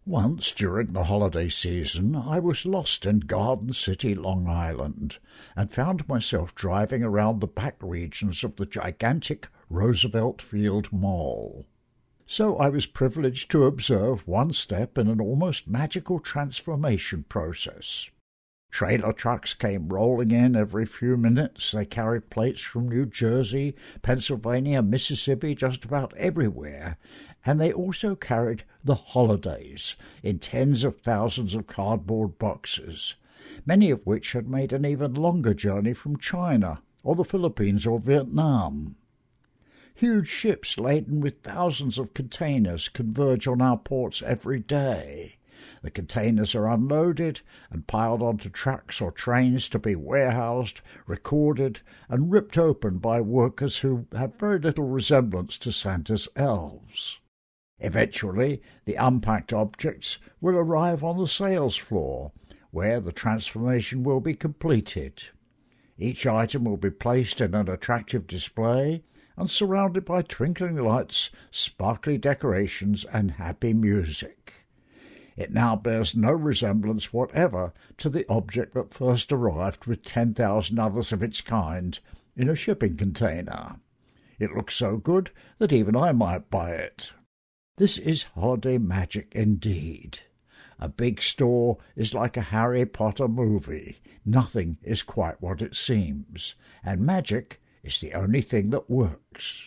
Once during the holiday season I was lost in Garden City, Long Island, and found myself driving around the back regions of the gigantic Roosevelt Field Mall. So I was privileged to observe one step in an almost magical transformation process. Trailer trucks came rolling in every few minutes. They carried plates from New Jersey, Pennsylvania, Mississippi, just about everywhere, and they also carried the holidays in tens of thousands of cardboard boxes, many of which had made an even longer journey from China or the Philippines or Vietnam. Huge ships laden with thousands of containers converge on our ports every day. The containers are unloaded and piled onto trucks or trains to be warehoused, recorded, and ripped open by workers who have very little resemblance to Santa's elves. Eventually, the unpacked objects will arrive on the sales floor, where the transformation will be completed. Each item will be placed in an attractive display and surrounded by twinkling lights, sparkly decorations, and happy music. It now bears no resemblance whatever to the object that first arrived with 10,000 others of its kind in a shipping container. It looks so good that even I might buy it. This is holiday magic indeed. A big store is like a Harry Potter movie. Nothing is quite what it seems, and magic is the only thing that works.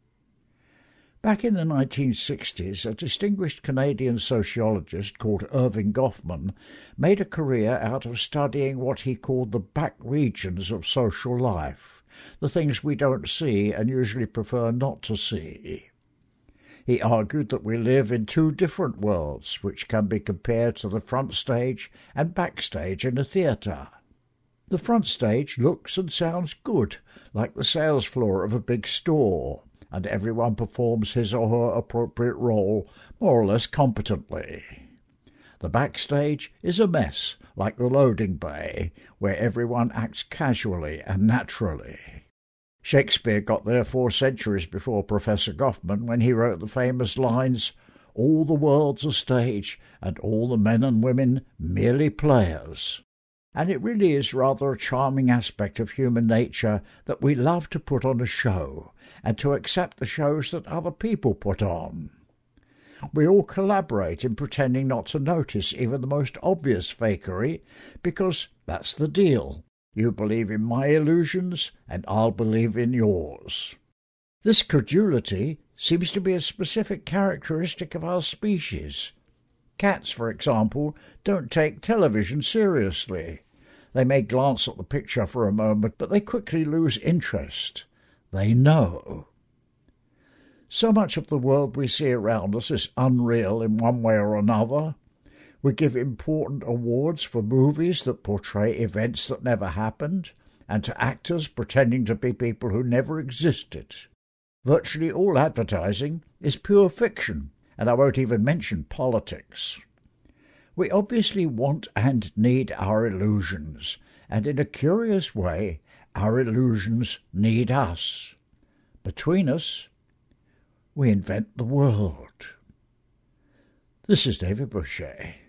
Back in the 1960s, a distinguished Canadian sociologist called Erving Goffman made a career out of studying what he called the back regions of social life, the things we don't see and usually prefer not to see. He argued that we live in two different worlds, which can be compared to the front stage and backstage in a theatre. The front stage looks and sounds good, like the sales floor of a big store, and everyone performs his or her appropriate role more or less competently. The backstage is a mess, like the loading bay, where everyone acts casually and naturally. Shakespeare got there 4 centuries before Professor Goffman when he wrote the famous lines, "All the world's a stage, and all the men and women merely players." And it really is rather a charming aspect of human nature that we love to put on a show, and to accept the shows that other people put on. We all collaborate in pretending not to notice even the most obvious fakery, because that's the deal. You believe in my illusions, and I'll believe in yours. This credulity seems to be a specific characteristic of our species. Cats, for example, don't take television seriously. They may glance at the picture for a moment, but they quickly lose interest. They know. So much of the world we see around us is unreal in one way or another. We give important awards for movies that portray events that never happened, and to actors pretending to be people who never existed. Virtually all advertising is pure fiction, and I won't even mention politics. We obviously want and need our illusions, and in a curious way, our illusions need us. Between us, we invent the world. This is David Boucher.